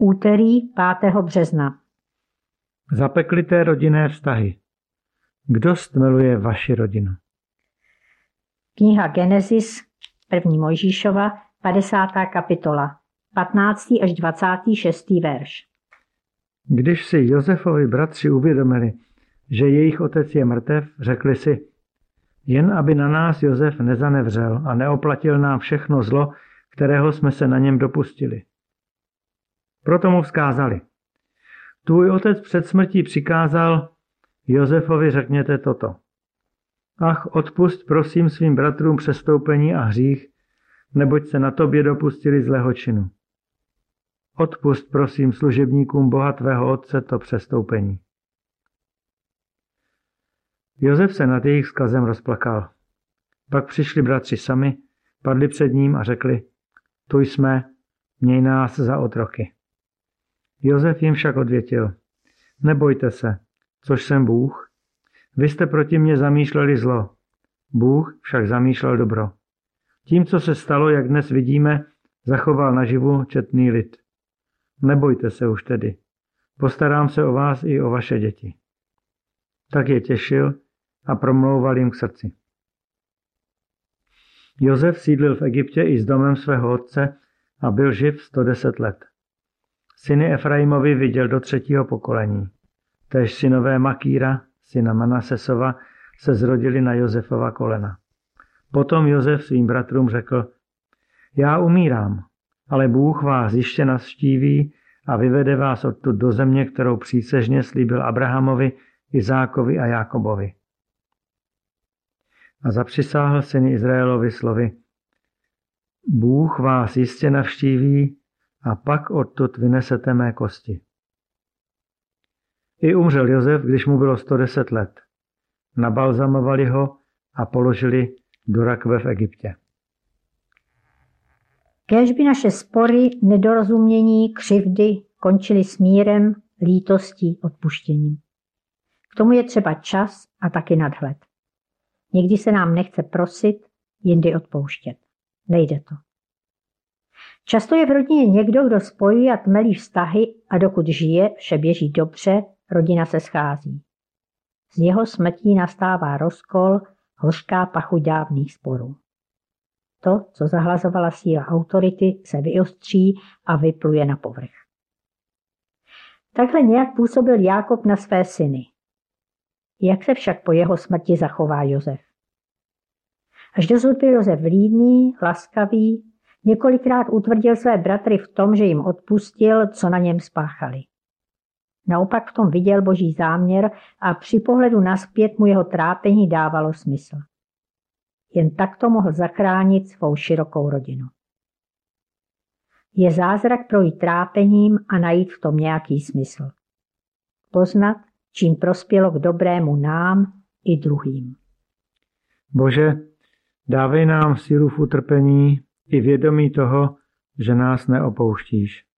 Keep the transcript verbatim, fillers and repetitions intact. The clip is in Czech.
Úterý pátého března. Zapeklité rodinné vztahy. Kdo stmeluje vaši rodinu? Kniha Genesis, první Mojžíšova, padesátá kapitola, patnáctý až dvacátý šestý verš. Když si Josefovi bratři uvědomili, že jejich otec je mrtev, řekli si, jen aby na nás Josef nezanevřel a neoplatil nám všechno zlo, kterého jsme se na něm dopustili. Proto mu vzkázali. Tvůj otec před smrtí přikázal, Josefovi řekněte toto. Ach, odpusť prosím svým bratrům přestoupení a hřích, neboť se na tobě dopustili zlého činu. Odpusť prosím služebníkům Boha tvého otce to přestoupení. Josef se nad jejich vzkazem rozplakal. Pak přišli bratři sami, padli před ním a řekli, tu jsme, měj nás za otroky. Josef jim však odvětil, nebojte se, což jsem Bůh. Vy jste proti mně zamýšleli zlo, Bůh však zamýšlel dobro. Tím, co se stalo, jak dnes vidíme, zachoval naživu četný lid. Nebojte se už tedy, postarám se o vás i o vaše děti. Tak je těšil a promlouval jim k srdci. Josef sídlil v Egyptě i s domem svého otce a byl živ sto deset let. Syny Efraimovi viděl do třetího pokolení. Též synové Makíra, syna Manasesova, se zrodili na Josefova kolena. Potom Josef svým bratrům řekl, já umírám, ale Bůh vás ještě navštíví a vyvede vás odtud do země, kterou přísežně slíbil Abrahamovi, Izákovi a Jákobovi. A zapřisáhl syny Izraelovi slovy, Bůh vás jistě navštíví a pak odtud vynesete mé kosti. I umřel Josef, když mu bylo sto deset let. Nabalzamovali ho a položili do rakve v Egyptě. Kéž by naše spory, nedorozumění, křivdy končily smírem, lítostí, odpuštěním. K tomu je třeba čas a taky nadhled. Někdy se nám nechce prosit, jindy odpouštět. Nejde to. Často je v rodině někdo, kdo spojuje a tmelí vztahy a dokud žije, vše běží dobře, rodina se schází. Z jeho smrtí nastává rozkol, hořká pachuť dávných sporů. To, co zahlazovala síla autority, se vyostří a vypluje na povrch. Takhle nějak působil Jákob na své syny. Jak se však po jeho smrti zachová Josef? Až dosud byl Josef vlídný, laskavý, několikrát utvrdil své bratry v tom, že jim odpustil, co na něm spáchali. Naopak v tom viděl boží záměr a při pohledu nazpět mu jeho trápení dávalo smysl. Jen takto mohl zachránit svou širokou rodinu. Je zázrak projít trápením a najít v tom nějaký smysl. Poznat, čím prospělo k dobrému nám i druhým. Bože, dávej nám sílu v utrpení i vědomí toho, že nás neopouštíš.